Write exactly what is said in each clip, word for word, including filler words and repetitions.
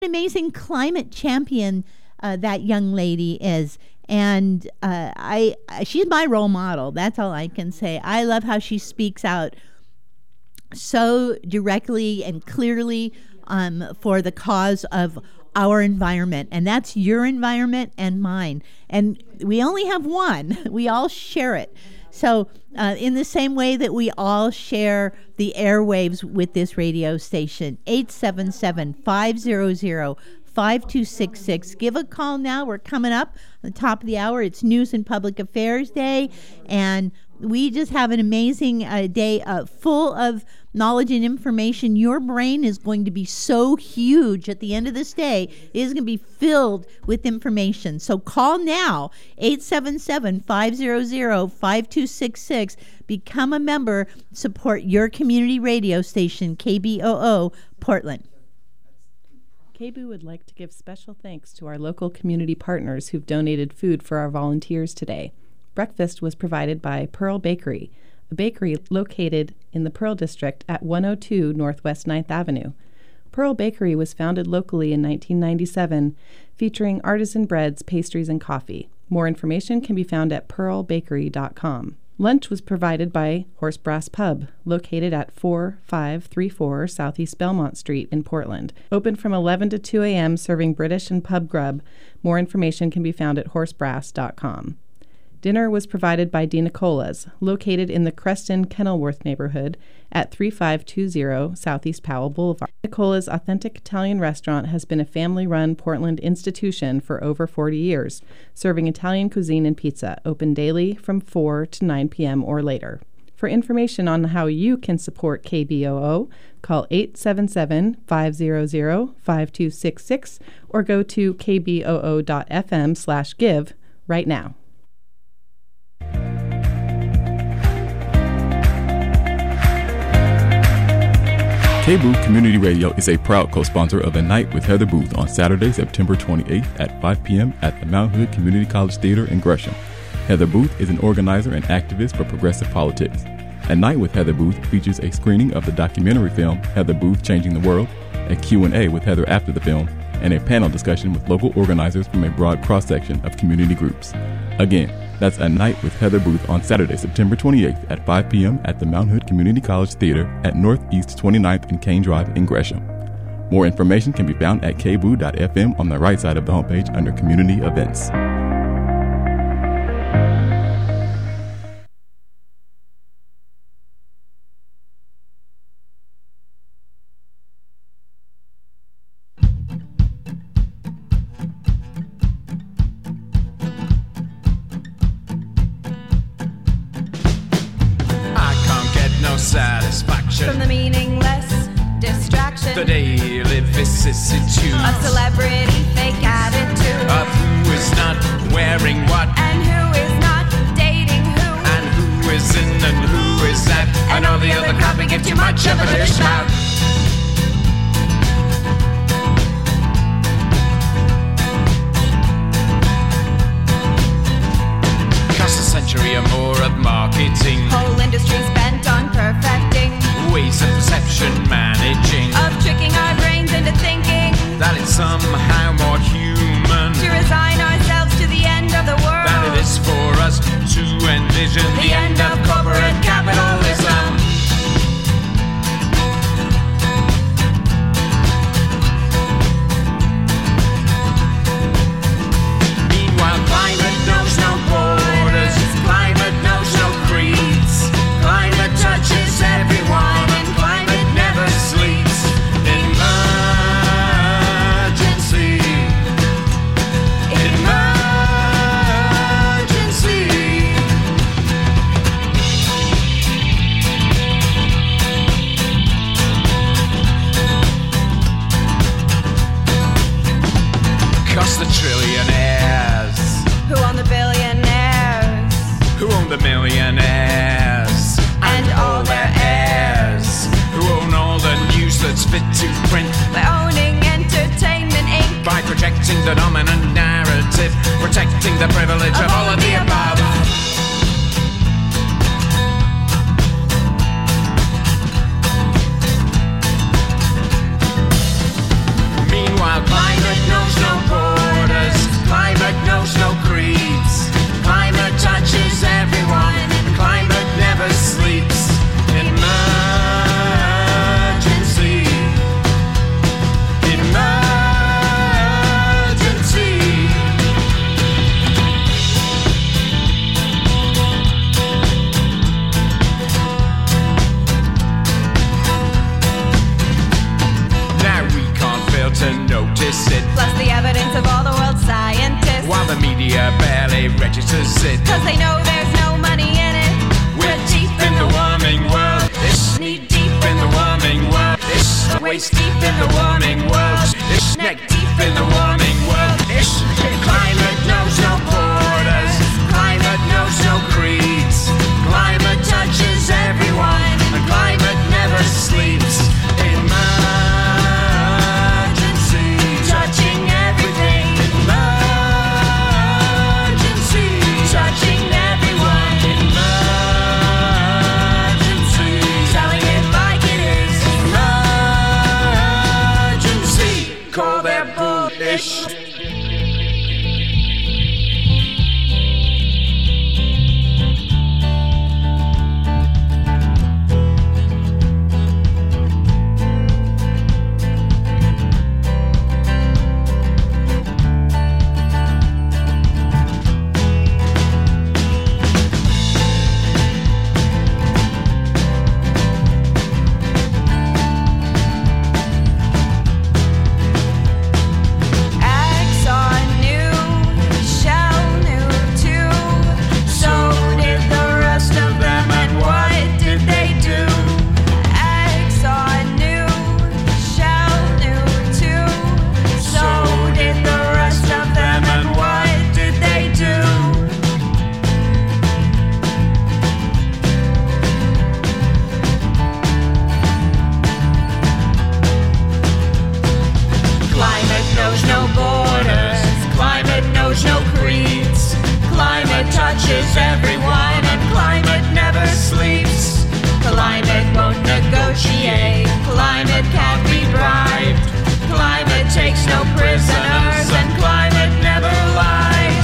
amazing climate champion uh, that young lady is. And uh, I, she's my role model. That's all I can say. I love how she speaks out so directly and clearly um, for the cause of our environment. And that's your environment and mine. And we only have one. We all share it. So uh, in the same way that we all share the airwaves with this radio station, eight seven seven, five hundred, five two six six. Give a call now. We're coming up on the top of the hour. It's News and Public Affairs Day, and we just have an amazing uh, day uh, full of knowledge and information. Your brain is going to be so huge at the end of this day. It is going to be filled with information. So call now, eight seven seven, five hundred, five two six six. Become a member. Support your community radio station, K B O O, Portland. K B O O would like to give special thanks to our local community partners who've donated food for our volunteers today. Breakfast was provided by Pearl Bakery, a bakery located in the Pearl District at one oh two Northwest ninth Avenue. Pearl Bakery was founded locally in nineteen ninety-seven, featuring artisan breads, pastries, and coffee. More information can be found at pearl bakery dot com. Lunch was provided by Horse Brass Pub, located at four five three four Southeast Belmont Street in Portland. Open from eleven to two a.m., serving British and pub grub. More information can be found at horse brass dot com. Dinner was provided by Di Nicola's, located in the Creston Kenilworth neighborhood at thirty-five twenty Southeast Powell Boulevard. Nicola's Authentic Italian Restaurant has been a family-run Portland institution for over forty years, serving Italian cuisine and pizza, open daily from four to nine p.m. or later. For information on how you can support K B O O, call eight seven seven, five hundred, five two six six or go to k b o o dot f m slash give right now. K B O O Community Radio is a proud co-sponsor of A Night with Heather Booth on Saturday, September twenty-eighth at five p.m. at the Mount Hood Community College Theater in Gresham. Heather Booth is an organizer and activist for progressive politics. A Night with Heather Booth features a screening of the documentary film Heather Booth Changing the World, a Q and A with Heather after the film, and a panel discussion with local organizers from a broad cross-section of community groups. Again, that's A Night with Heather Booth on Saturday, September twenty-eighth at five p.m. at the Mount Hood Community College Theater at Northeast twenty-ninth and Kane Drive in Gresham. More information can be found at k b o o dot f m on the right side of the homepage under Community Events. Satisfaction from the meaningless distraction, the daily vicissitudes of celebrity fake attitude, of who is not wearing what, and who is not dating who, and who is in and who is at, and, and all the other crap we give too much of a dish about. Cost a century or more of marketing, whole industries bent on perfecting ways of perception managing, of tricking our brains into thinking that it's somehow more human to resign ourselves to the end of the world than it is for us to envision the, the end of corporate capitalism. Meanwhile, climate knows no borders, climate knows no creeds, climate touches everyone, and climate never sleeps. Emergency, emergency. Cost the trillionaires, who own the billionaires, who own the millionaires, and all their heirs, who own all the news that's fit to print, by owning Entertainment Incorporated, by projecting the dominant narrative, protecting the privilege of, of all of the above. Meanwhile, deficit. Plus the evidence of all the world's scientists. While the media barely registers it. Cause they know there's no money in it. We're deep in the warming world. Ish. Knee deep in the warming world. Ish. Waist deep in the warming world. Ish. Neck deep in the warming world. Ish. Climate knows no borders. Climate knows no creeds. Climate touches everyone. And climate never sleeps. Emergency. Touching everything. Emergency. Touching everyone. Emergency. Telling it like it is. Emergency. Call their bullish. Exxon knew, Shell knew too. So did the rest of them, and what did they do? Exxon knew, Shell knew too. So did the rest of them, and what did they do? Climate knows no borders. Climate knows no creeds. Climate touches everyone, and climate never sleeps. Climate won't negotiate. Climate can't be bribed. Climate takes no prisoners, and climate never lies.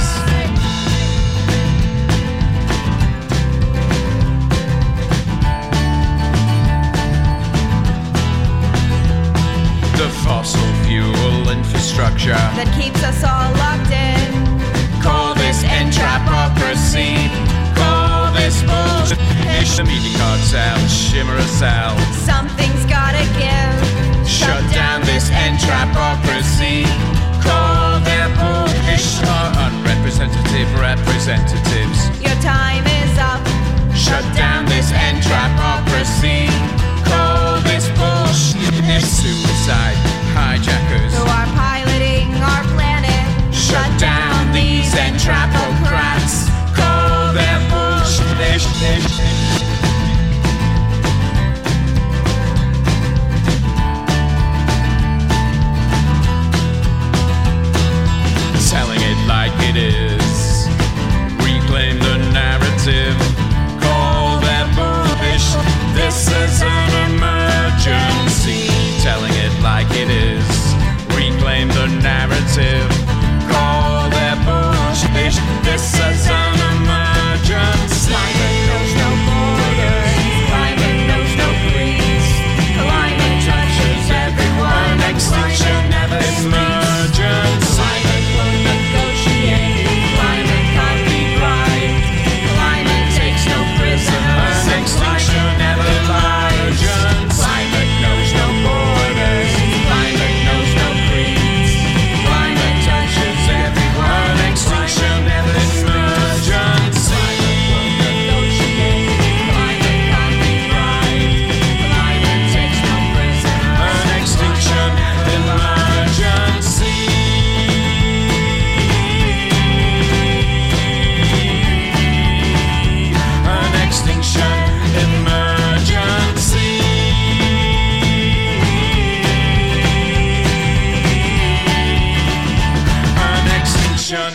The fossil fuel infrastructure. That keeps us all locked in. Call this entrapocracy. Call this bullshit. The media cartel, shimmer us out. Something's gotta give. Shut down this entrapocracy. Call their bullish. Our unrepresentative representatives. Your time is up. Shut down this entrapocracy. Call this bullshit. Suicide hijackers. Who are piloting our planet. Shut down these entrapocrats. Call their bullshit. Telling it like it is. Reclaim the narrative. Call their bullish. This is an emergency. Telling it like it is. Reclaim the narrative. Call their bullshit. This is an emergency. Climate knows no borders. Climate knows no creeds. Climate touches everyone. Extinction never emergency. Climate won't negotiate. Climate can't be bribed. Climate takes no prisoners. Extinction never lies. Climate knows no borders. Climate knows no creeds. Climate touches everyone. Extinction never emergency. Climate won't negotiate. Climate can't be bribed. Climate takes no prisoners. An extinction emergency. An extinction emergency. An extinction.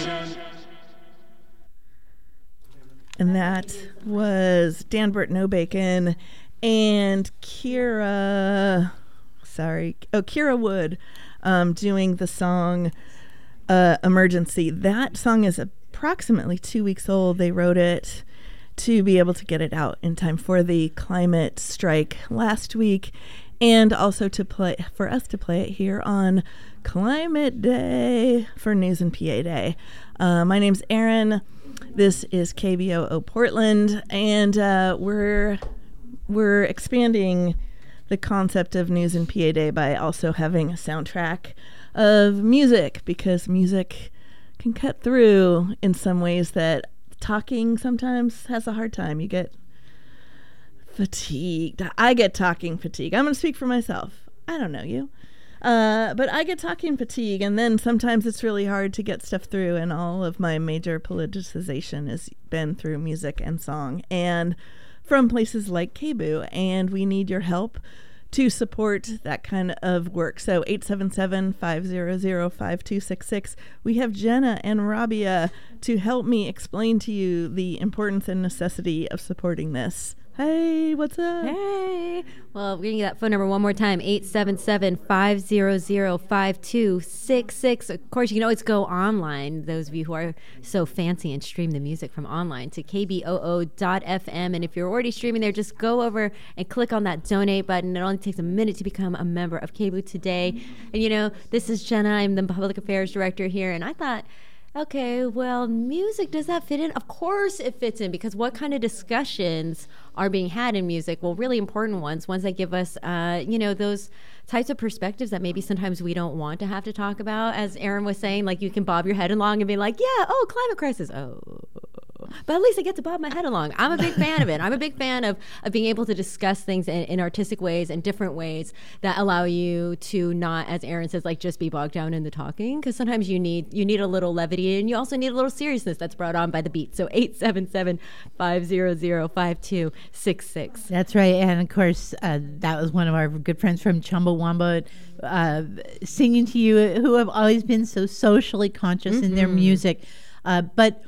And that was Dan Burt No Bacon and Kira, sorry, oh, Kira Wood um, doing the song uh, Emergency. That song is approximately two weeks old. They wrote it to be able to get it out in time for the climate strike last week, and also to play for us to play it here on Climate Day for News and P A Day. Uh, my name's Erin. This is K B O O Portland, and uh, we're we're expanding the concept of News and P A Day by also having a soundtrack of music, because music can cut through in some ways that talking sometimes has a hard time. You get fatigued. I get talking fatigue. I'm going to speak for myself. I don't know you. Uh, but I get talking fatigue, and then sometimes it's really hard to get stuff through, and all of my major politicization has been through music and song and from places like K B U, and we need your help to support that kind of work. So eight seven seven, five zero zero, five two six six. We have Jenna and Rabia to help me explain to you the importance and necessity of supporting this. Hey, what's up? Hey. Well, we're going to get that phone number one more time, eight seven seven, five zero zero, five two six six. Of course, you can always go online, those of you who are so fancy, and stream the music from online to k b o o dot f m. And if you're already streaming there, just go over and click on that donate button. It only takes a minute to become a member of K B U today. And, you know, this is Jenna. I'm the Public Affairs Director here, and I thought, okay, well, music, does that fit in? Of course it fits in, because what kind of discussions are being had in music? Well, really important ones, ones that give us, uh, you know, those types of perspectives that maybe sometimes we don't want to have to talk about. As Aaron was saying, like, you can bob your head along and be like, yeah, oh, climate crisis, oh. But at least I get to bob my head along. I'm a big fan of it. I'm a big fan of, of being able to discuss things in, in artistic ways and different ways that allow you to not, as Aaron says, like, just be bogged down in the talking. Because sometimes you need you need a little levity, and you also need a little seriousness that's brought on by the beat. So eight seven seven, five zero zero, five two six six. That's right. And of course, uh, that was one of our good friends from Chumbawamba uh, singing to you, who have always been so socially conscious mm-hmm. in their music. Uh, but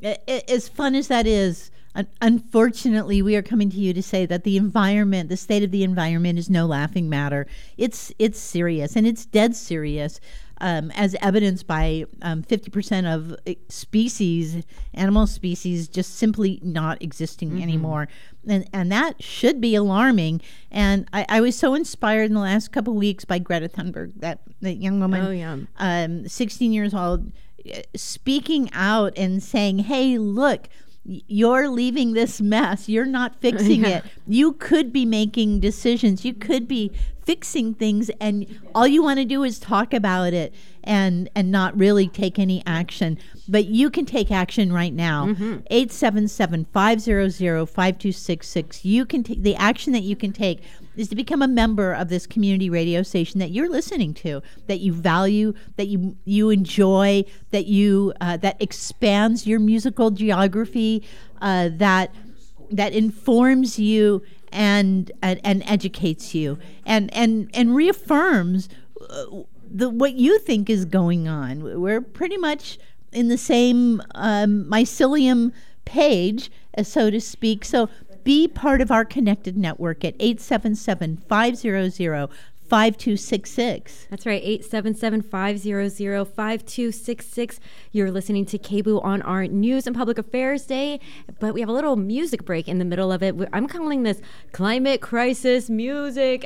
as fun as that is, unfortunately, we are coming to you to say that the environment, the state of the environment, is no laughing matter. It's it's serious, and it's dead serious, um, as evidenced by um, fifty percent of species, animal species, just simply not existing mm-hmm. anymore. And and that should be alarming. And I, I was so inspired in the last couple of weeks by Greta Thunberg, that, that young woman, oh, yeah. um, sixteen years old, speaking out and saying, hey, look, you're leaving this mess. You're not fixing yeah. it. You could be making decisions. You could be fixing things, and all you want to do is talk about it and and not really take any action. But you can take action right now. Mm-hmm. eight seven seven, five zero zero, five two six six. You can take the action that you can take is to become a member of this community radio station that you're listening to, that you value, that you you enjoy, that you uh, that expands your musical geography, uh, that that informs you and and, and educates you, and and and reaffirms uh, the what you think is going on. We're pretty much in the same um, mycelium page, uh, so to speak. So be part of our connected network at eight seven seven, five zero zero, five two six six. That's right, eight seven seven, five zero zero, five two six six. You're listening to K B U on our News and Public Affairs Day, but we have a little music break in the middle of it. I'm calling this Climate Crisis Music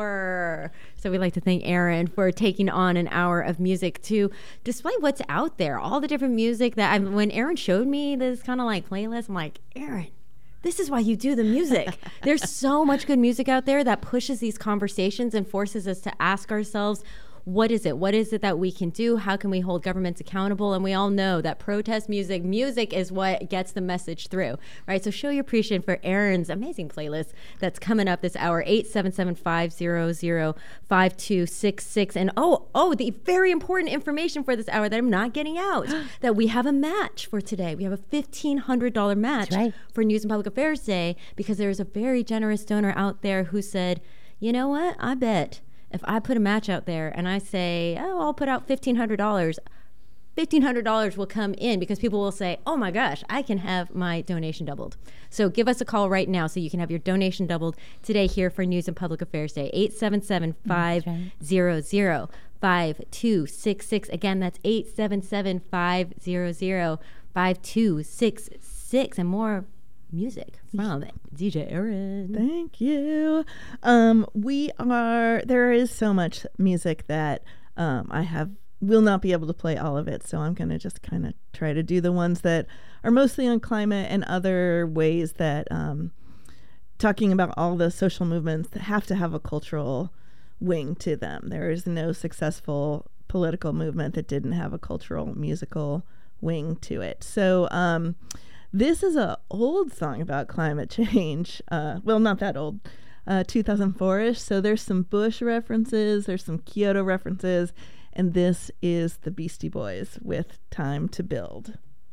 Hour. So we'd like to thank Aaron for taking on an hour of music to display what's out there, all the different music that I'm, when Aaron showed me this kind of like playlist, I'm like, Aaron, this is why you do the music. There's so much good music out there that pushes these conversations and forces us to ask ourselves, what is it? What is it that we can do? How can we hold governments accountable? And we all know that protest music, music is what gets the message through, right? So show your appreciation for Aaron's amazing playlist that's coming up this hour, eight seven seven, five zero zero, five two six six. And oh, oh, the very important information for this hour that I'm not getting out, that we have a match for today. We have a fifteen hundred dollars match right. for News and Public Affairs Day, because there's a very generous donor out there who said, you know what, I bet if I put a match out there and I say, oh, I'll put out fifteen hundred dollars, fifteen hundred dollars will come in, because people will say, oh my gosh, I can have my donation doubled. So give us a call right now so you can have your donation doubled today here for News and Public Affairs Day. eight seven seven, five zero zero, five two six six. Again, that's eight seven seven, five zero zero, five two six six. And more music from D J Aaron. Thank you. Um, we are, there is so much music that um, I have, will not be able to play all of it. So I'm going to just kind of try to do the ones that are mostly on climate and other ways that um, talking about all the social movements that have to have a cultural wing to them. There is no successful political movement that didn't have a cultural musical wing to it. So um, this is a old song about climate change. Uh, well, not that old, uh, two thousand four-ish. So there's some Bush references, there's some Kyoto references, and this is the Beastie Boys with Time to Build.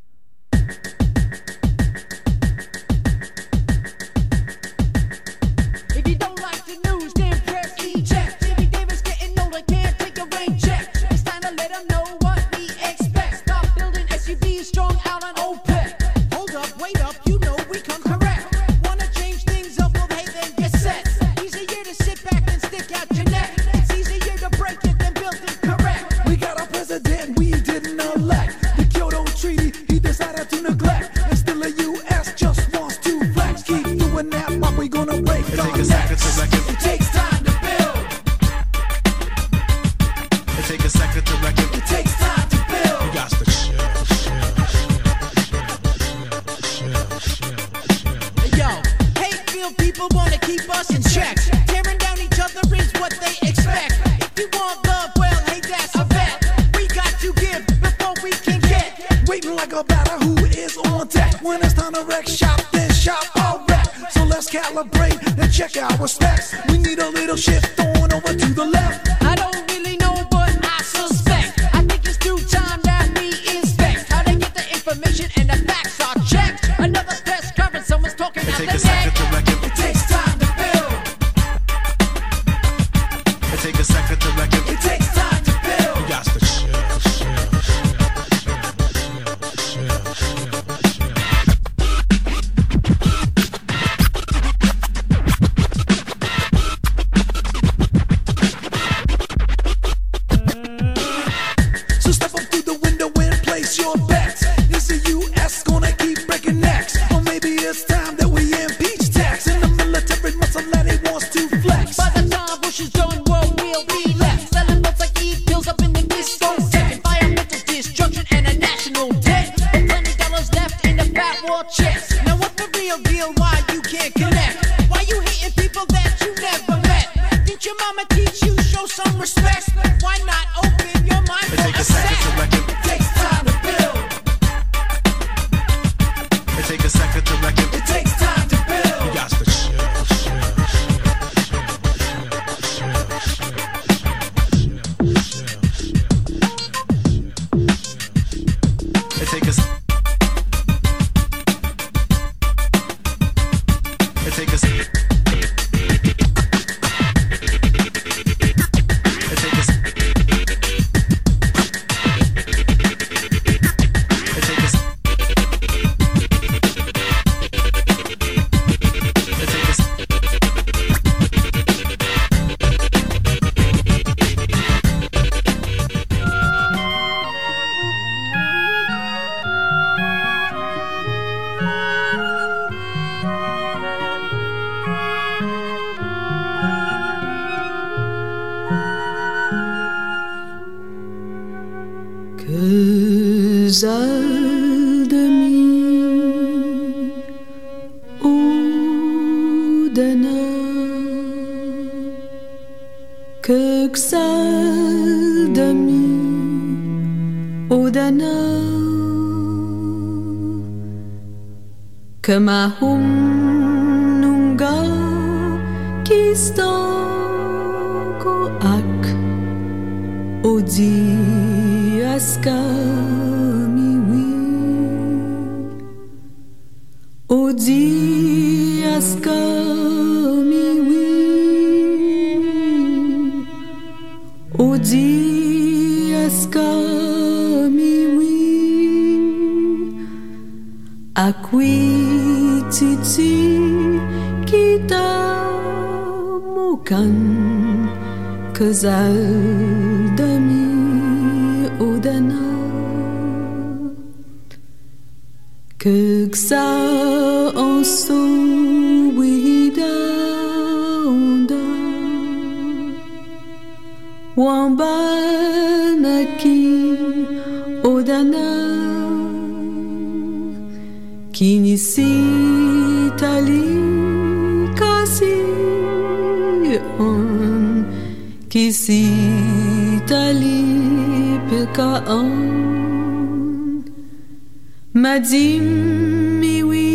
If you don't like the news, then press eject. Jimmy Davis getting older, can't take a rain check. It's time to let them know what we expect. Stop building S U Vs strung out on OPEC. Hold up, wait up, you know we come correct. Wanna change things up, well hey then get set. Easier to sit back and stick out your neck. It's easier to break it than build it correct. We got a president we didn't elect. The Kyoto Treaty he decided to neglect. And still the U S just wants to flex. Keep doing that, but we gonna break It our take a second necks. to reckon. It takes time to build. It take a second to reckon. It takes time to build. You got to chill, Yo, hate-filled people wanna keep us in check. Tearing down each other is what they expect. If you want love, well, hey, that's a bet. We got to give before we can get. Waiting like a batter who is on deck. When it's time to wreck shop, then shop all wreck. So let's calibrate and check our specs. We need a little shift on over to the left. I don't really know, but I suspect. I think it's through time that we inspect how they get the information and the facts are checked. Another press conference, someone's talking It out take the a second to neck. reckon. It takes time to build. It take a second to reckon. It takes time to build. You got to chill, So step up through the window and place your bets. Is the U S gonna keep breaking necks? Or maybe it's time that we impeach tax. And the military muscle that he wants to flex. By the time Bush is done, world will be left. Selling notes like he pills up in the discotheque. Environmental destruction and a national debt. But plenty dollars left in the fat war chest. Now what's the real deal? Why you can't connect? Why you hating people that you never met? Did your mama teach you show some respect? Why not open your mind It for take a a second sec? to reckon. It takes time to build. It take a second to reckon. It takes time to build. You got to chill, It take a s- It take a s- It take a s- It take a s- It take a s- Güzel demir udana Köksel demir udana Kemahum nunga kistoko ak Odi askamiwi Odi askamiwi Odi askamiwi Akwi titi kita mukan Kızal dami odana Köksa onso wida onda Wambanaki odana Kinisi tali kasi on Kisi tali pekaon Madim miwi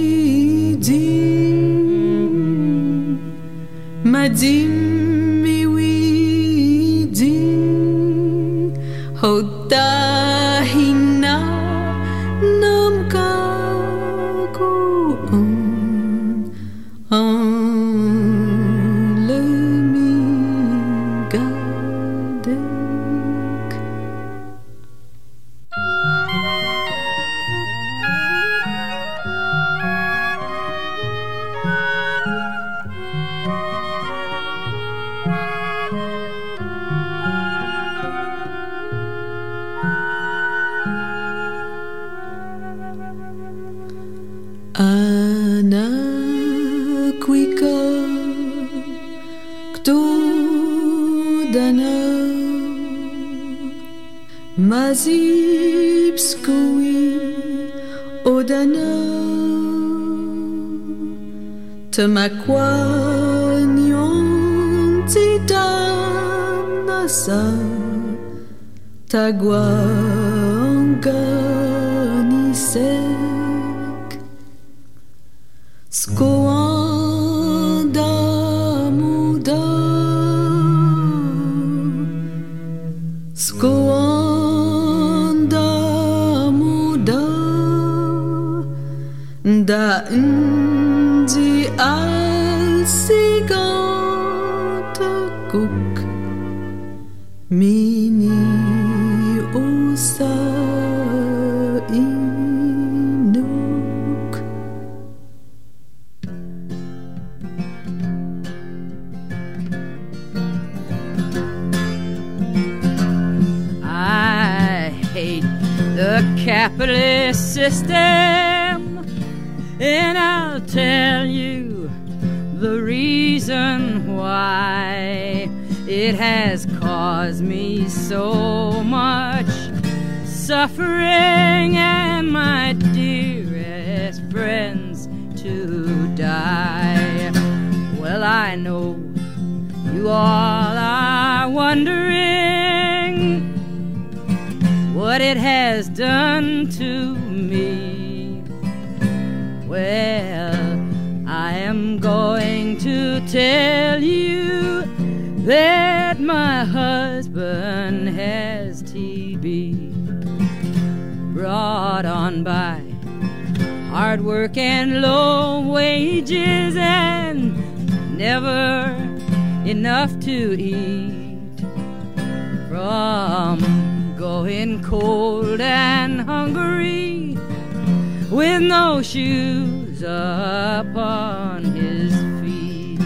dim Madim miwi dim Hodahina nam kagoon an lemigadek Anak wika kto dana mazipskowi odana temakwanyon titanasa tagwanganisek skoanda muda skoanda muda da ndi alsigata kuk mini osa inuk I hate the capitalist system, and I'll tell you the reason why. It has caused me so much suffering and my dearest friends to die. Well, I know you all are wondering what it has done to me. Well, I am going to tell you that my husband has T B, brought on by hard work and low wages and never enough to eat, from going cold and hungry with no shoes upon his feet.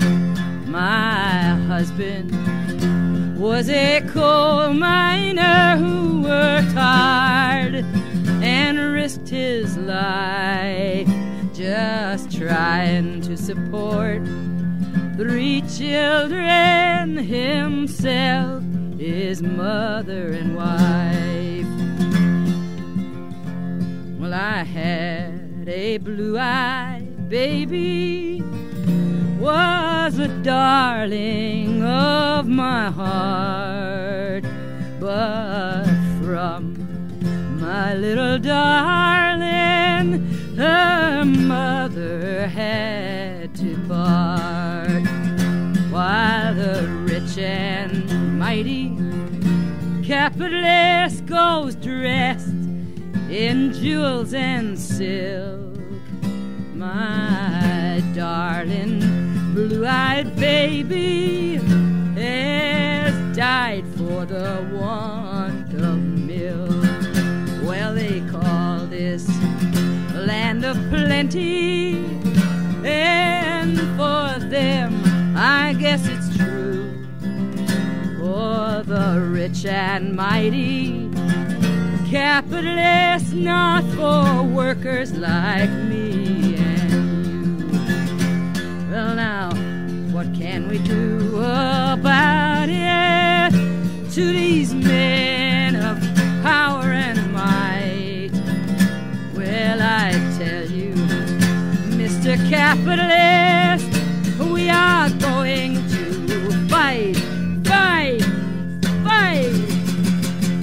My husband was a coal miner who worked hard and risked his life just trying to support three children, himself, his mother and wife. Well, I had a blue-eyed baby, was a darling of my heart, but from my little darling, her mother had to part, while the rich and mighty capitalist goes dressed in jewels and silk. My darling blue-eyed baby has died for the want of milk. Well, they call this a land of plenty, and for them I guess it's true. For the rich and mighty capitalists, not for workers like me and you. Well, now, what can we do about it to these men of power and might? Well, I tell you, Mister Capitalist, we are going to fight, fight, fight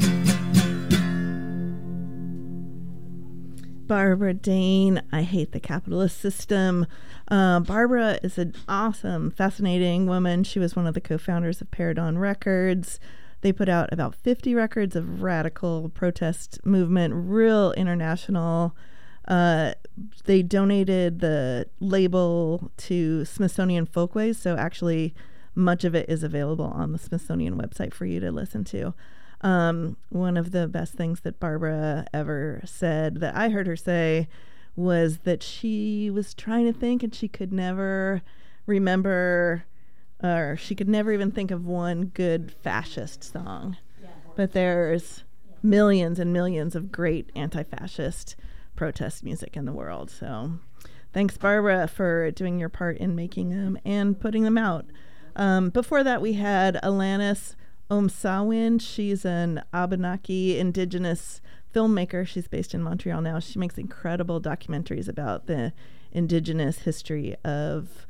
Barbara Dane, I Hate the Capitalist System. Uh, Barbara is an awesome, fascinating woman. She was one of the co-founders of Paradon Records. They put out about fifty records of radical protest movement, real international. Uh, they donated the label to Smithsonian Folkways, so actually much of it is available on the Smithsonian website for you to listen to. Um, one of the best things that Barbara ever said that I heard her say was that she was trying to think and she could never remember, or she could never even think of one good fascist song. But there's millions and millions of great anti-fascist protest music in the world. So thanks, Barbara, for doing your part in making them and putting them out. Um, before that, we had Alanis Omsawin. She's an Abenaki indigenous filmmaker. She's based in Montreal now. She makes incredible documentaries about the indigenous history of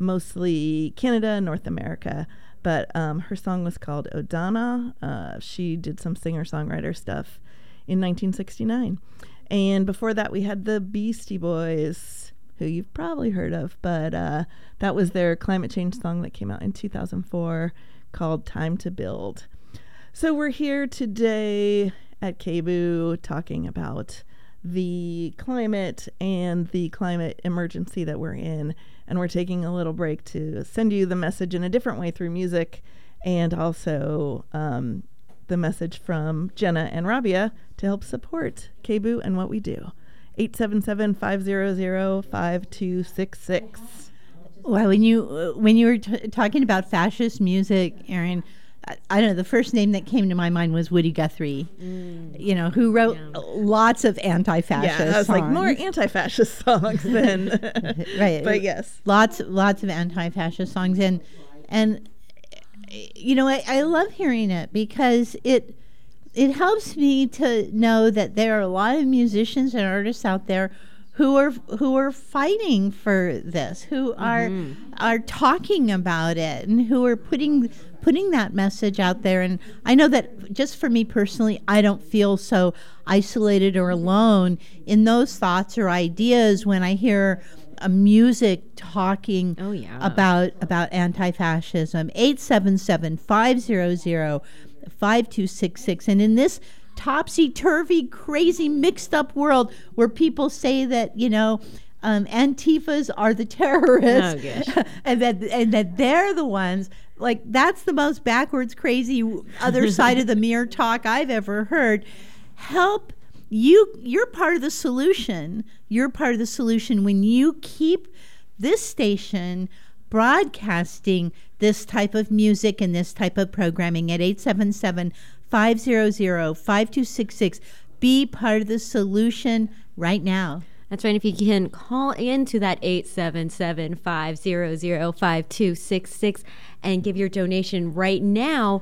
mostly Canada, North America. But um, her song was called Odana. Uh, she did some singer-songwriter stuff in nineteen sixty-nine. And before that, we had the Beastie Boys, who you've probably heard of, but uh, that was their climate change song that came out in two thousand four called Time to Build. So we're here today at K B U talking about the climate and the climate emergency that we're in. And we're taking a little break to send you the message in a different way through music, and also um, the message from Jenna and Rabia to help support K B U and what we do. eight seven seven, five zero zero, five two six six. Well, when you uh, when you were t- talking about fascist music, Erin, I, I don't know, the first name that came to my mind was Woody Guthrie, mm. you know, who wrote yeah. lots of anti-fascist songs. Yeah, I was songs. like, more anti-fascist songs than... right. But yes. Lots, lots of anti-fascist songs. And, and you know, I, I love hearing it because it... It helps me to know that there are a lot of musicians and artists out there who are who are fighting for this, who are mm-hmm. are talking about it, and who are putting putting that message out there. And I know that just for me personally, I don't feel so isolated or alone in those thoughts or ideas when I hear a music talking oh, yeah. about about anti-fascism. eight seven seven, five zero zero, five two six six. And in this topsy-turvy, crazy, mixed-up world where people say that, you know, um, Antifas are the terrorists, oh, and that and that they're the ones, like, that's the most backwards, crazy other side of the mirror talk I've ever heard. Help. You, you're part of the solution. You're part of the solution when you keep this station broadcasting this type of music and this type of programming at eight seven seven, five zero zero, five two six six. Be part of the solution right now. That's right. If you can call into that eight seven seven, five zero zero, five two six six and give your donation right now,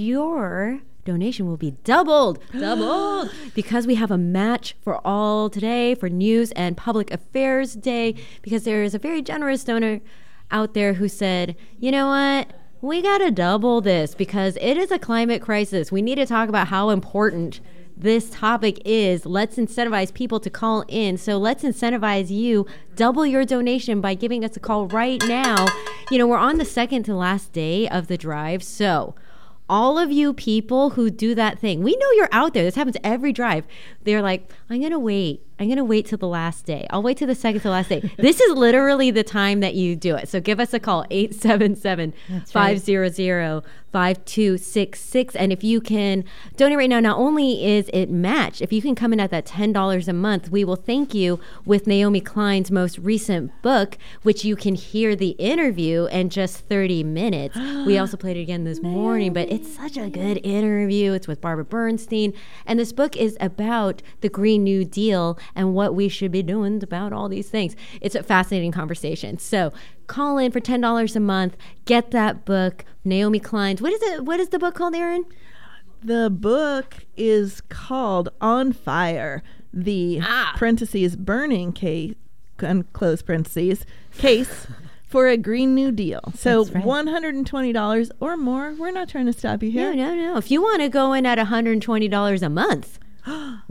your donation will be doubled, doubled, because we have a match for all today for News and Public Affairs Day, because there is a very generous donor out there who said, you know what, we got to double this because it is a climate crisis. We need to talk about how important this topic is. Let's incentivize people to call in. So let's incentivize you. Double your donation by giving us a call right now. You know, we're on the second to last day of the drive, so all of you people who do that thing, we know you're out there. This happens every drive. They're like, I'm going to wait. I'm going to wait till the last day. I'll wait till the second to last day. This is literally the time that you do it. So give us a call, eight seven seven, five zero zero, five two six six. And if you can donate right now, not only is it matched, if you can come in at that ten dollars a month, we will thank you with Naomi Klein's most recent book, which you can hear the interview in just thirty minutes. We also played it again this morning, but it's such a good interview. It's with Barbara Bernstein. And this book is about the Green New Deal and what we should be doing about all these things. It's a fascinating conversation. So call in for ten dollars a month. Get that book, Naomi Klein's. What is it? What is the book called, Erin? The book is called On Fire, the ah. parentheses burning case, close parentheses, case for a Green New Deal. So right. one hundred twenty dollars or more. We're not trying to stop you here. No, no, no. If you want to go in at one hundred twenty dollars a month,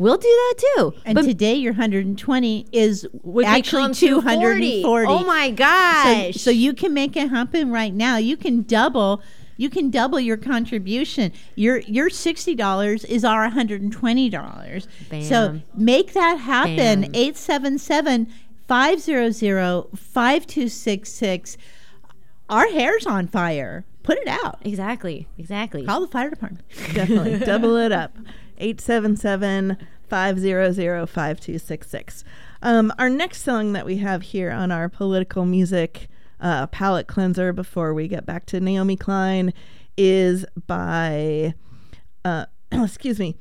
we'll do that too. And But today your one hundred twenty is would actually become two hundred forty. Oh my So, gosh. so you can make it happen right now. You can double. You can double your contribution. Your your sixty dollars is our one hundred twenty dollars. So Bam. make that happen. Bam. eight seven seven, five hundred, five two six six. Our hair's on fire. Put it out. Exactly. Exactly. Call the fire department. Definitely. Double it up. eight seven seven, five hundred, five two six six. Um, our next song that we have here on our political music uh, palette cleanser before we get back to Naomi Klein is by, uh, excuse me,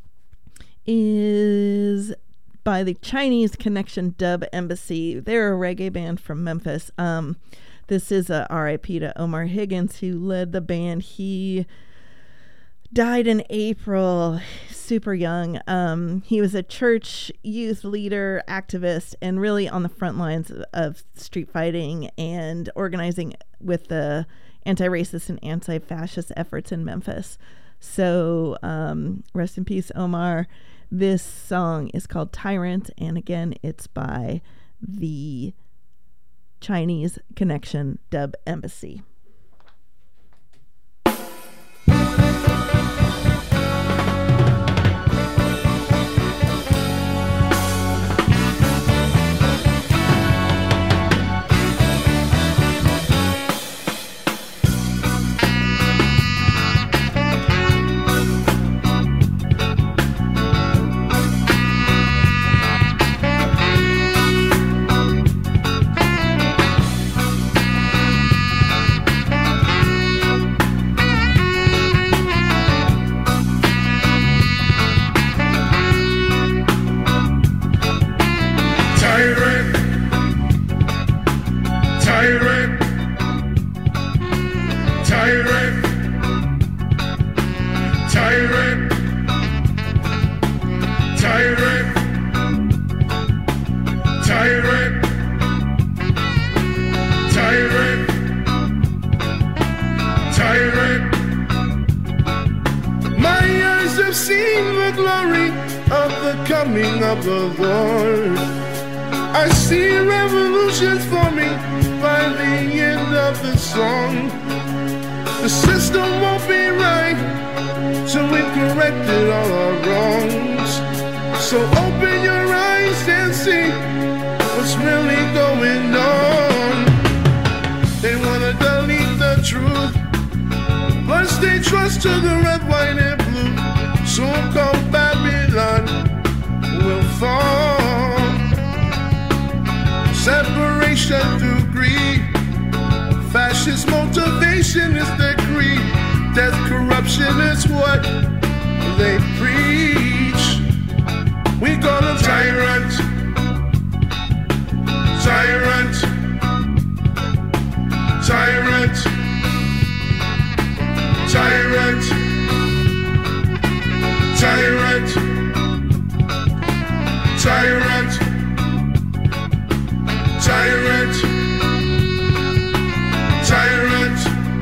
is by the Chinese Connection Dub Embassy. They're a reggae band from Memphis. Um, this is a R I P to Omar Higgins, who led the band. He died in April, super young. Um, he was a church youth leader, activist, and really on the front lines of, of street fighting and organizing with the anti-racist and anti-fascist efforts in Memphis. So um, rest in peace, Omar. This song is called Tyrant, and again, it's by the Chinese Connection Dub Embassy. Of the Lord, I see revolutions forming by the end of the song. The system won't be right till we corrected all our wrongs. So open your eyes and see what's really going on. They wanna delete the truth, plus they trust to the red, white, and blue. So-called Babylon will fall. Separation through greed, fascist motivation is their creed. Death, corruption is what they preach. We call them tyrant, tyrant, tyrant, tyrant, tyrant. Tyrant, tyrant, tyrant.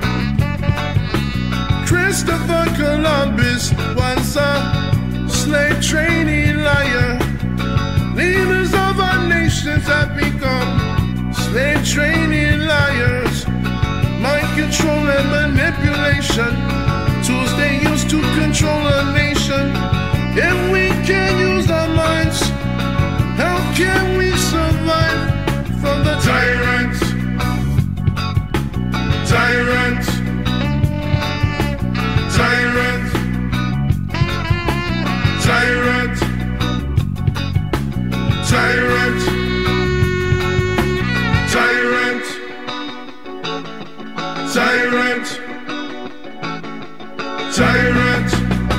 Christopher Columbus was a slave trading liar. Leaders of our nations have become slave trading liars. Mind control and manipulation, tools they use to control a nation. If we can't use our minds, how can we survive from the tyrant? Tyrant, tyrant, tyrant, tyrant, tyrant, tyrant, tyrant.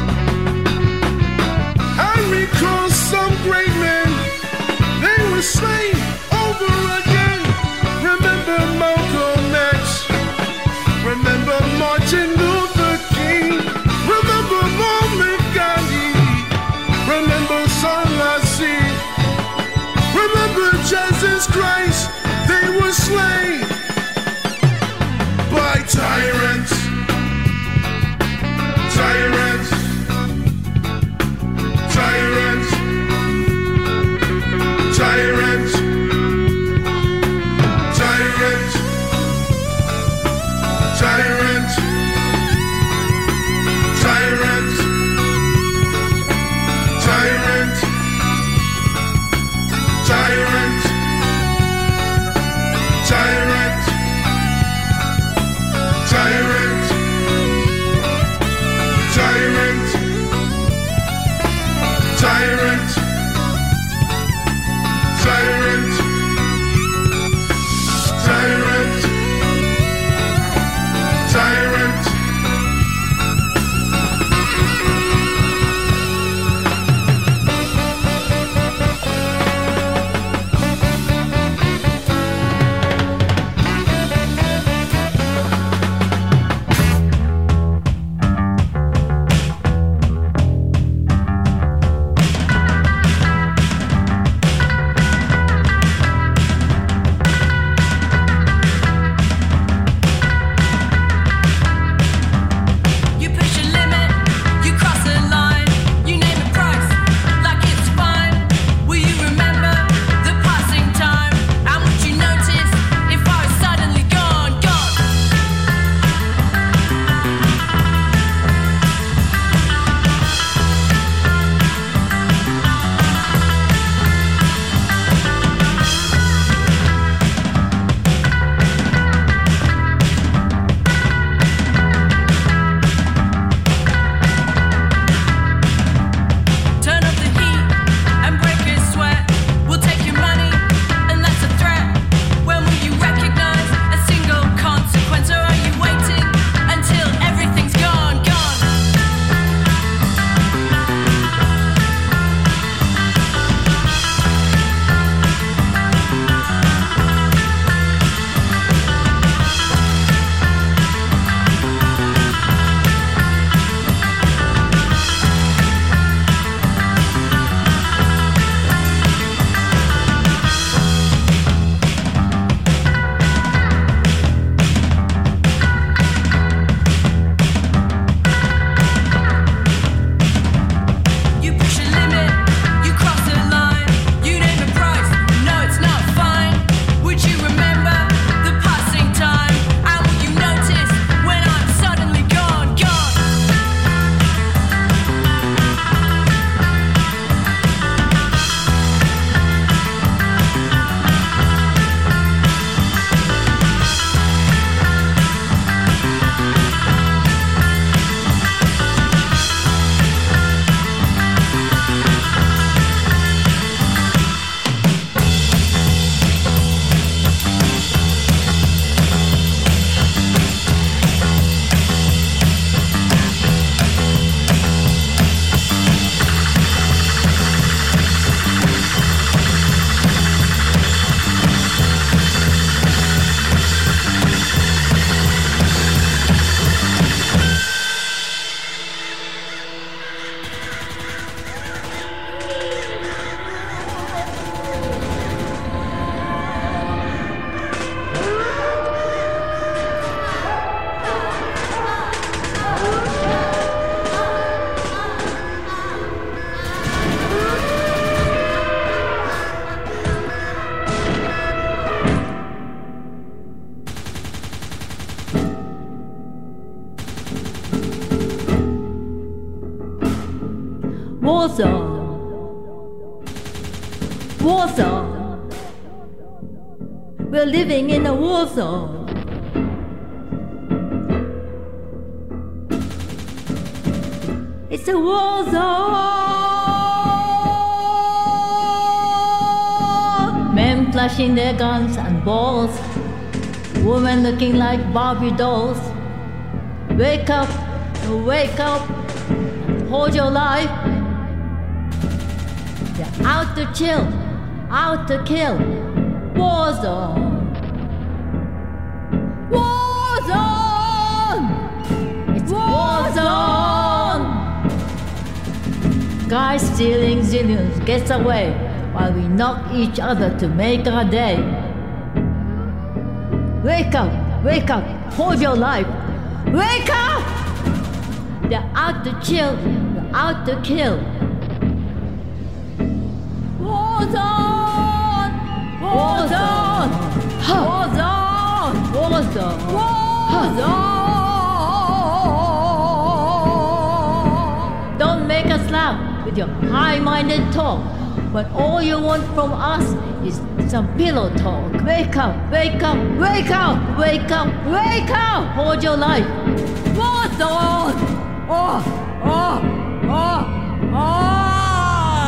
I recall some great men, they were slain over again. Remember Malcolm X, remember Martin Luther King, remember Muhammad Gandhi, remember Selassie, remember Jesus Christ. They were slain by tyrants, tyrants, tyrants. Tyrant, tyrant, tyrant, tyrant. War zone. War zone. We're living in a war zone. It's a war zone. Men flashing their guns and balls. Women looking like Barbie dolls. Wake up, wake up, hold your life. They're out to chill, out to kill. War zone. War zone. It's war zone. Guys stealing zillions gets away while we knock each other to make our day. Wake up, wake up, hold your life. Wake up! They're out to chill, they're out to kill. War zone! War zone! War zone! War zone! War zone! Don't make us laugh with your high-minded talk when all you want from us is some pillow talk. Wake up, wake up, wake up, wake up, wake up! Hold your life. War zone! Oh, oh, oh, oh!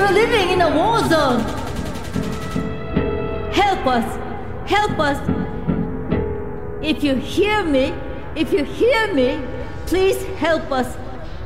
We're living in a war zone. Help us. Help us. If you hear me, if you hear me, please help us.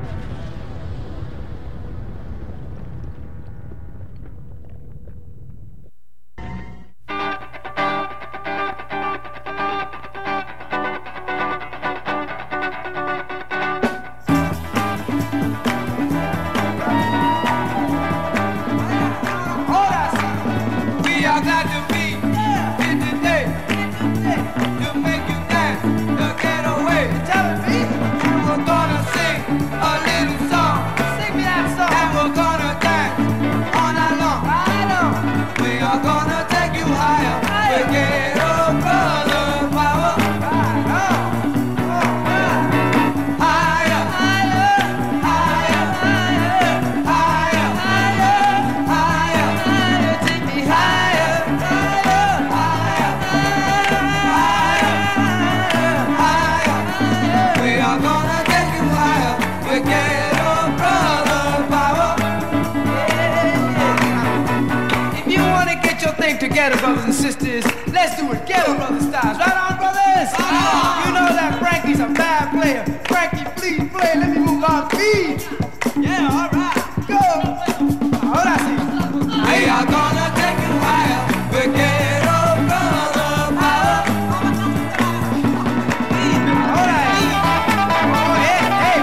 Together, brothers and sisters, let's do it ghetto brother styles. Right on, brothers? Right on. You know that Frankie's a bad player. Frankie, please play. Let me move on beat. Yeah, all right. Go. Hold on, see. We are gonna take you higher. We're ghetto brother power. All right. Oh, hey, hey.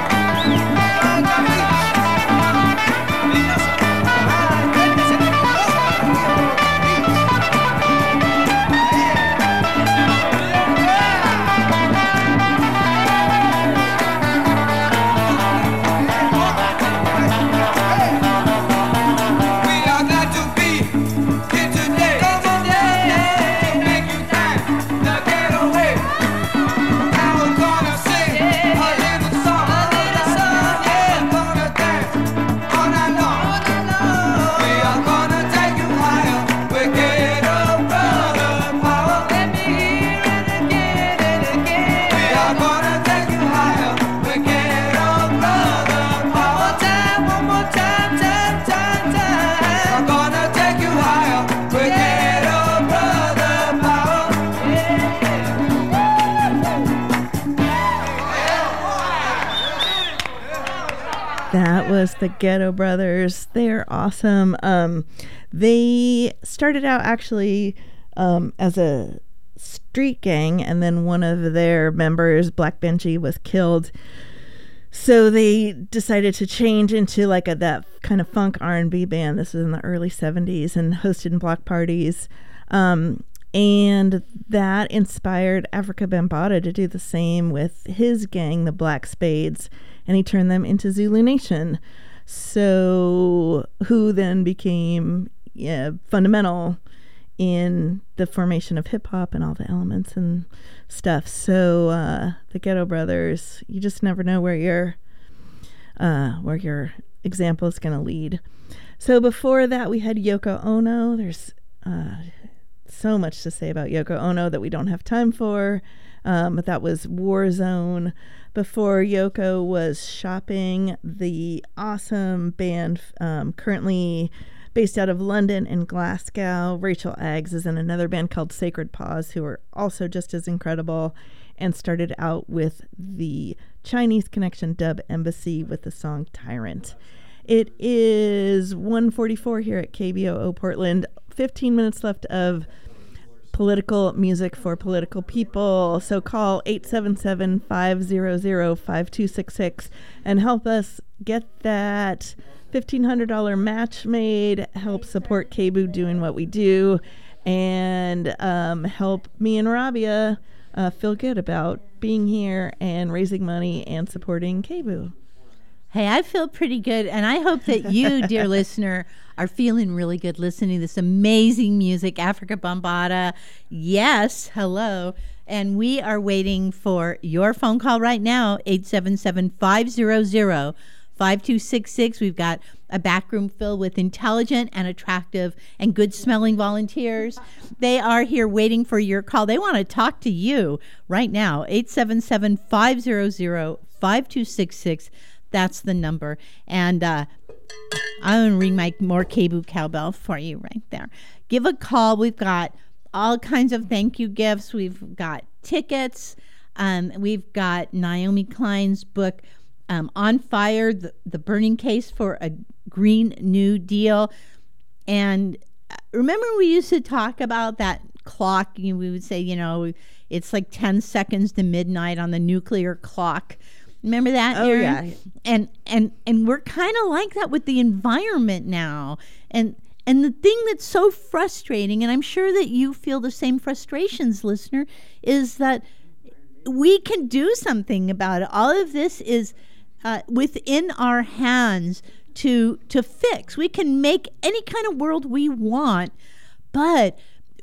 That was the Ghetto Brothers. They're awesome. Um, they started out actually um, as a street gang, and then one of their members, Black Benji, was killed. So they decided to change into like a that kind of funk R and B band. This was in the early seventies and hosted in block parties. Um, and that inspired Afrika Bambaataa to do the same with his gang, the Black Spades, and he turned them into Zulu Nation. So who then became yeah, fundamental in the formation of hip hop and all the elements and stuff. So uh, the Ghetto Brothers, you just never know where your uh, where your example is going to lead. So before that, we had Yoko Ono. There's uh, so much to say about Yoko Ono that we don't have time for. Um, but that was Warzone. Before Yoko was Shopping, the awesome band um, currently based out of London and Glasgow. Rachel Aggs is in another band called Sacred Paws, who are also just as incredible, and started out with the Chinese Connection Dub Embassy with the song Tyrant. It is one forty-four here at K B O O Portland. fifteen minutes left of political music for political people. So call eight seven seven, five zero zero, five two six six and help us get that fifteen hundred dollars match made, help support K B O O doing what we do, and um, help me and Rabia uh, feel good about being here and raising money and supporting K B O O. Hey, I feel pretty good, and I hope that you, dear listener, are feeling really good listening to this amazing music, Afrika Bambaataa. Yes, hello. And we are waiting for your phone call right now, eight seven seven, five zero zero, five two six six. We've got a back room filled with intelligent and attractive and good-smelling volunteers. They are here waiting for your call. They want to talk to you right now, eight seven seven, five zero zero, five two six six. That's the number. And uh, I'm going to ring my more K B O O cowbell for you right there. Give a call. We've got all kinds of thank you gifts. We've got tickets. Um, we've got Naomi Klein's book, um, On Fire, the, the Burning Case for a Green New Deal. And remember we used to talk about that clock? We would say, you know, it's like ten seconds to midnight on the nuclear clock. Remember that, Oh, Erin? yeah. And and and we're kind of like that with the environment now. And and the thing that's so frustrating, and I'm sure that you feel the same frustrations, listener, is that we can do something about it. All of this is uh, within our hands to to fix. We can make any kind of world we want, but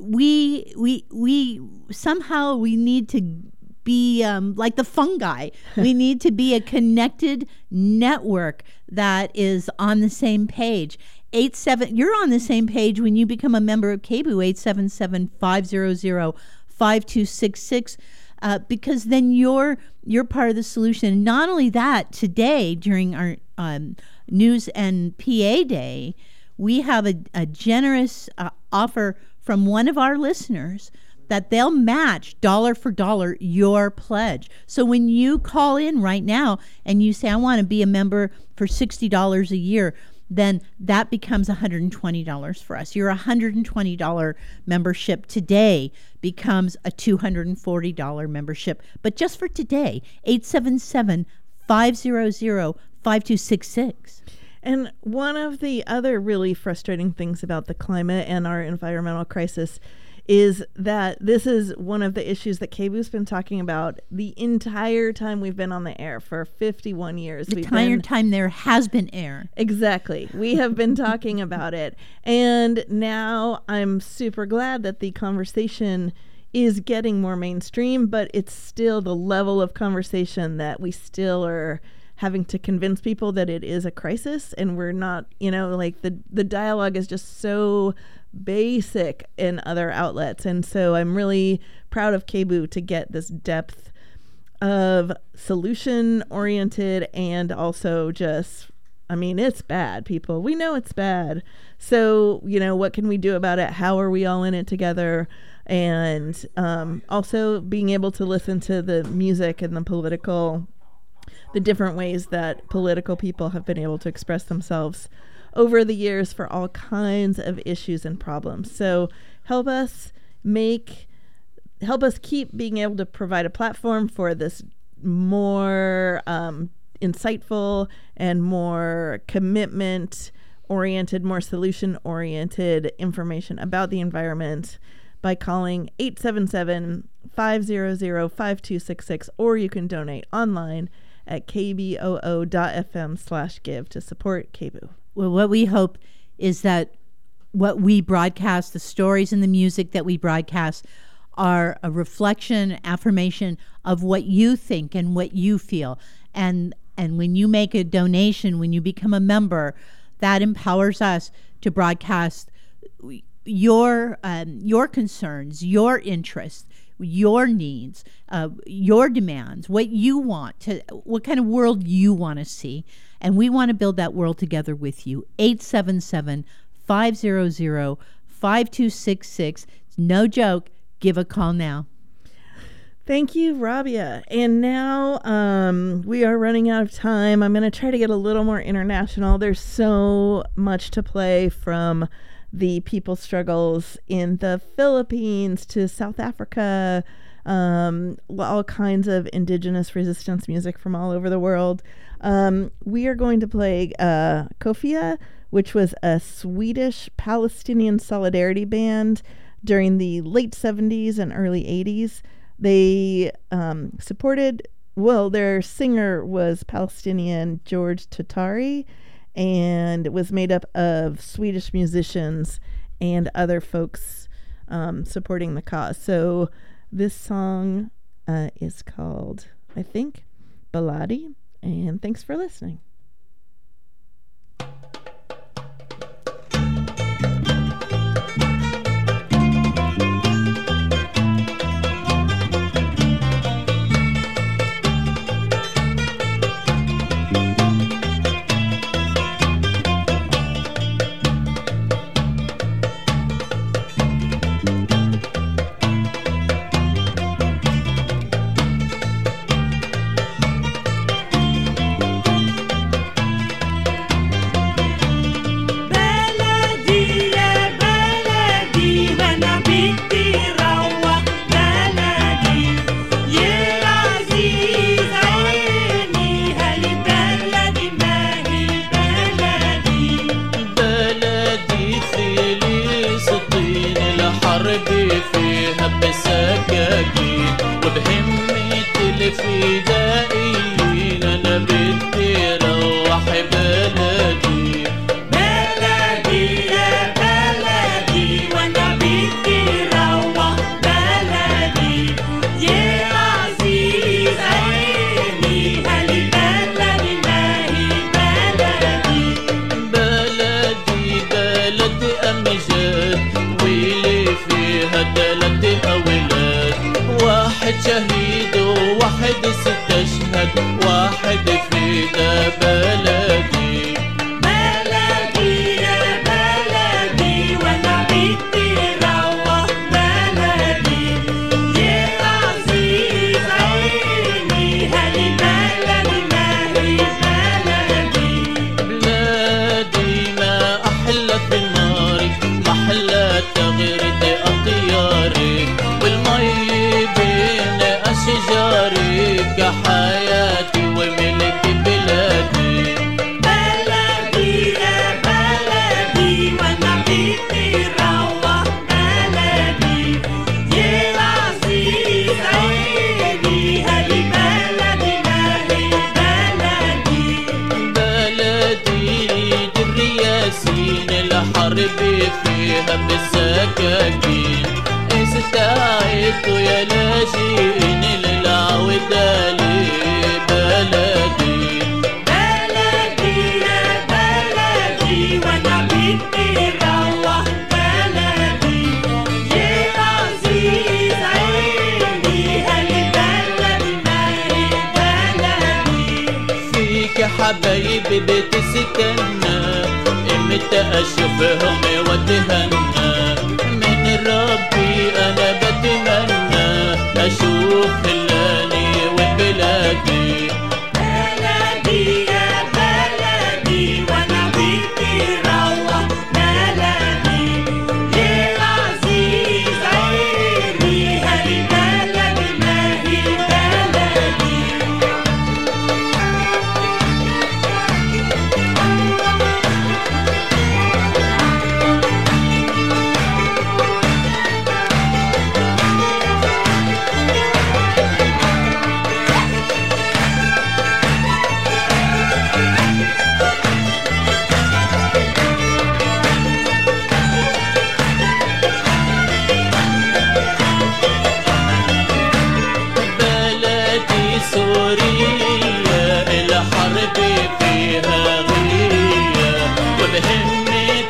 we we we somehow we need to be um, like the fungi. We need to be a connected network that is on the same page. Eight seven, you're on the same page when you become a member of K B O O, eight seven seven, five zero zero, five two six six, uh, because then you're you're part of the solution. And not only that, today during our um, News and P A Day, we have a, a generous uh, offer from one of our listeners that they'll match dollar for dollar your pledge. So when you call in right now and you say, I want to be a member for sixty dollars a year, then that becomes one hundred twenty dollars for us. Your one hundred twenty dollars membership today becomes a two hundred forty dollars membership. But just for today, eight seven seven, five zero zero, five two six six. And one of the other really frustrating things about the climate and our environmental crisis is that this is one of the issues that K B O O's been talking about the entire time we've been on the air for fifty-one years. The We've entire been, time there has been air. Exactly. We have been talking about it. And now I'm super glad that the conversation is getting more mainstream, but it's still the level of conversation that we still are having to convince people that it is a crisis, and we're not, you know, like the the dialogue is just so basic in other outlets. And so I'm really proud of K B O O to get this depth of solution oriented, and also just, I mean, it's bad, people. We know it's bad. So, you know, what can we do about it? How are we all in it together? And um, also being able to listen to the music and the political, the different ways that political people have been able to express themselves over the years for all kinds of issues and problems. So help us make, help us keep being able to provide a platform for this more um, insightful and more commitment oriented, more solution oriented information about the environment by calling eight seven seven, five zero zero, five two six six, or you can donate online at kboo.fm slash give to support K B O O. Well, what we hope is that what we broadcast, the stories and the music that we broadcast, are a reflection, affirmation of what you think and what you feel. And and when you make a donation, when you become a member, that empowers us to broadcast your um, your concerns, your interests, your needs, uh, your demands, what you want to, what kind of world you want to see. And we want to build that world together with you. eight seven seven, five zero zero, five two six six. It's no joke. Give a call now. Thank you, Rabia. And now um, we are running out of time. I'm going to try to get a little more international. There's so much to play, from the people's struggles in the Philippines to South Africa, um, all kinds of indigenous resistance music from all over the world. Um, we are going to play uh, Kofia, which was a Swedish Palestinian solidarity band during the late seventies and early eighties. They um, supported, well, their singer was Palestinian George Tatari, and it was made up of Swedish musicians and other folks um, supporting the cause. So this song uh, is called, I think, Baladi, and thanks for listening. فيها بسكاكين وبهمة الفدائيين أنا بدي روح بلدي. بلدي يا بلدي وانا بدي روح بلدي يا عزيز عيني هالي بلدي ما هي بلدي. بلدي بلدي أمجاد ويلي فيها تلات أولاد واحد شهيد وواحد استشهد واحد فدا بلدي. بلدي يا بلدي وانا بدي روح بلدي يا عزيز عيني هالي بلدي ما هي بلدي. بلادي ما أحلى ثمارك محلى تغرد أطيارك والمي بين أشجارك حياتي وملك بلادي. بلدي يا بلدي وانا بدي روح بلدي يا عزيز عيني هالي بلدي ما هي بلدي. بلدي الرياسين الحرب فيها بالسكاكين استعدوا يا لاجئين للعودة لبلدي. بلدي يا بلدي وانا بدي روح بلدي يا عزيز عيني هالي بلدي ما هي بلدي. فيك حبايبي بتستنى امتى اشوفهم واتهنى من ربي انا بتمنى اشوف خلاني وبلادي. بلدي يا بلدي وانا بدي روح بلدي يا عزيز عيني هالي بلدي ما هي بلدي. بلدي سوريا الحرب فيها غية وبهمة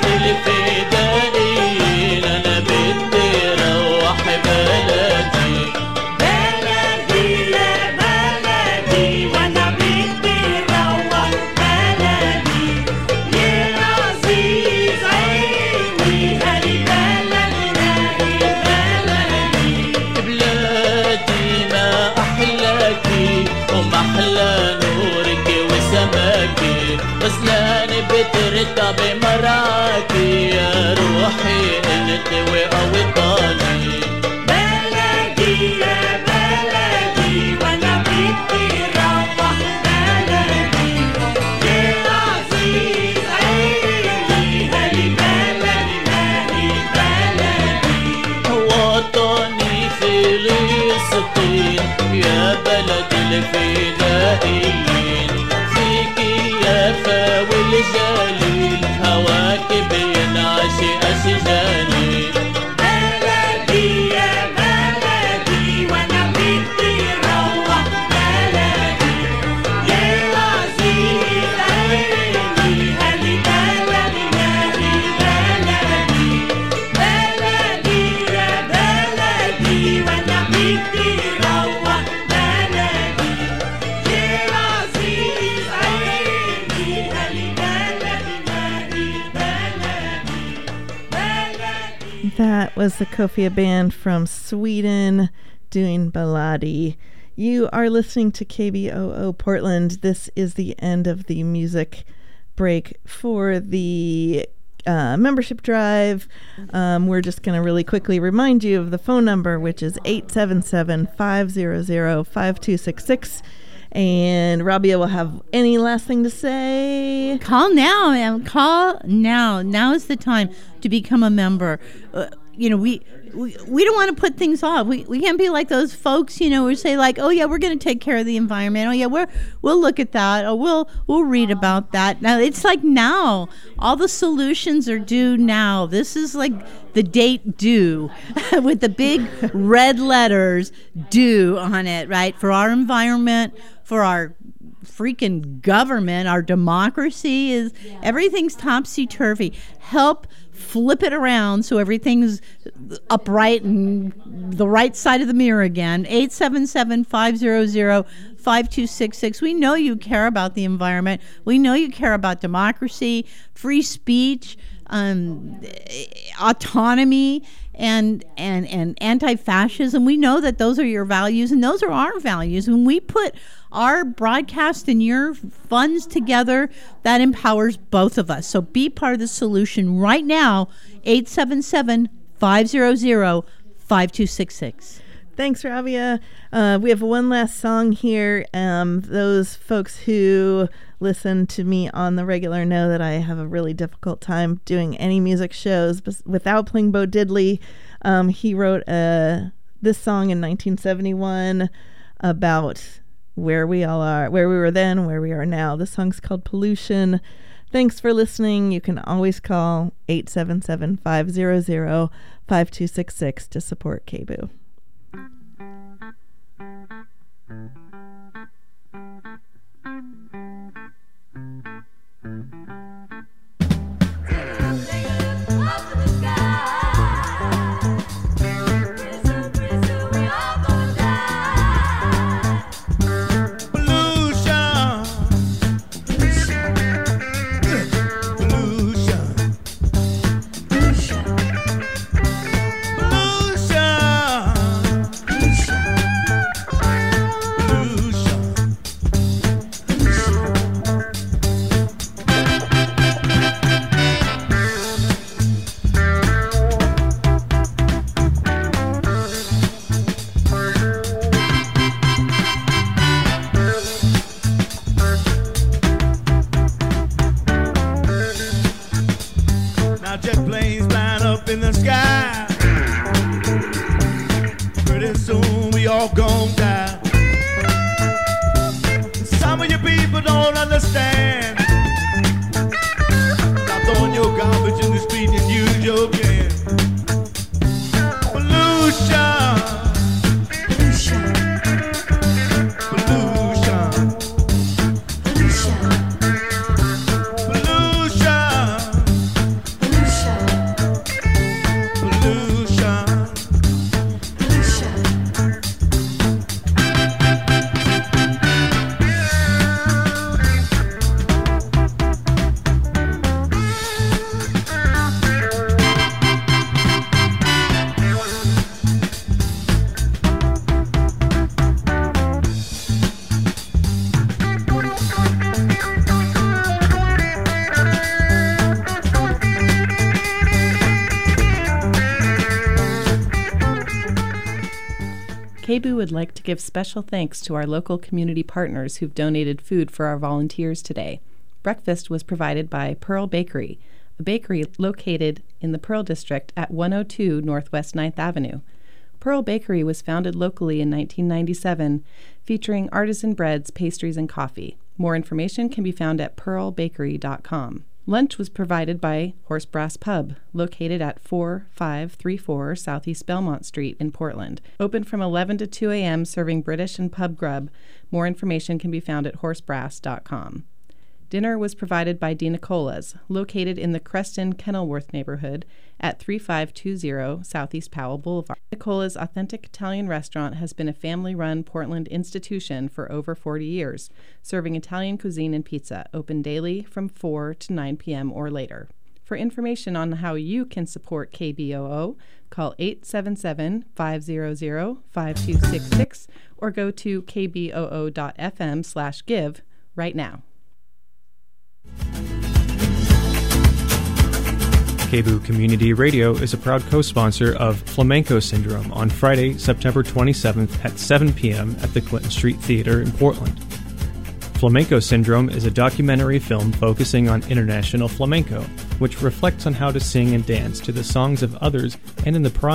الفدائيين أنا بدي روح بلدي. بلدي يا بلدي وانا بدي روح بلدي يا عزيز عيني هالي بلدي ما هي بلدي. بلادي ما أحلاكي ومحلى نورك وسماكي غزلان بترتع بمراكي يا روحي انت وأوطاني. بلدي يا بلدي وانا بدي روح بلدي يا عزيز عيني هالي بلدي ما هي بلدي. وطني فلسطين يا بلد الفدائيين فيك يافا والجليل هواك بينعش أشجاني. بلدي يا بلدي وانا بدي روح بلدي يا عزيز عيني هالي بلدي ما هي بلدي. بلدي يا بلدي وانا بدي روح بلدي يا عزيز عيني هالي بلدي ما هي بلدي. That was the Kofia Band from Sweden doing Balladi. You are listening to K B O O Portland. This is the end of the music break for the uh, membership drive. Um, we're just going to really quickly remind you of the phone number, which is eight seven seven, five zero zero, five two six six. And Rabia will have any last thing to say. Call now, and call now. Now is the time to become a member. Uh, you know, we, we we don't want to put things off. We we can't be like those folks, you know, who say like, oh yeah, we're going to take care of the environment. Oh yeah, we're we'll look at that. Or we'll we'll read about that. Now it's like now all the solutions are due now. This is like the date due with the big red letters due on it, right? For our environment, for our freaking government, our democracy is yeah. everything's topsy-turvy. Help flip it around so everything's upright and the right side of the mirror again. eight seven seven, five zero zero, five two six six. We know you care about the environment. We know you care about democracy, free speech, um, autonomy, and and and anti-fascism. We know that those are your values, and those are our values. When we put our broadcast and your funds together, that empowers both of us. So be part of the solution right now. eight seven seven, five zero zero, five two six six. Thanks, Rabia. Uh, we have one last song here. Um, those folks who listen to me on the regular know that I have a really difficult time doing any music shows bes- without playing Bo Diddley. Um, he wrote uh, this song in nineteen seventy-one about where we all are, where we were then, where we are now. The song's called Pollution. Thanks for listening. You can always call eight seven seven, five zero zero, five two six six to support K B O O. K B O O would like to give special thanks to our local community partners who've donated food for our volunteers today. Breakfast was provided by Pearl Bakery, a bakery located in the Pearl District at one oh two Northwest ninth Avenue. Pearl Bakery was founded locally in nineteen ninety-seven, featuring artisan breads, pastries, and coffee. More information can be found at pearl bakery dot com. Lunch was provided by Horse Brass Pub, located at four five three four Southeast Belmont Street in Portland. Open from eleven to two a.m., serving British and pub grub. More information can be found at horse brass dot com. Dinner was provided by Di Nicola's, located in the Creston Kenilworth neighborhood at thirty-five twenty Southeast Powell Boulevard. Nicola's Authentic Italian Restaurant has been a family-run Portland institution for over forty years, serving Italian cuisine and pizza, open daily from four to nine p.m. or later. For information on how you can support K B O O, call eight seven seven, five zero zero, five two six six or go to k b o o dot f m slash give right now. K B O O Community Radio is a proud co-sponsor of Flamenco Syndrome on Friday, September twenty-seventh at seven p.m. at the Clinton Street Theater in Portland. Flamenco Syndrome is a documentary film focusing on international flamenco, which reflects on how to sing and dance to the songs of others and in the process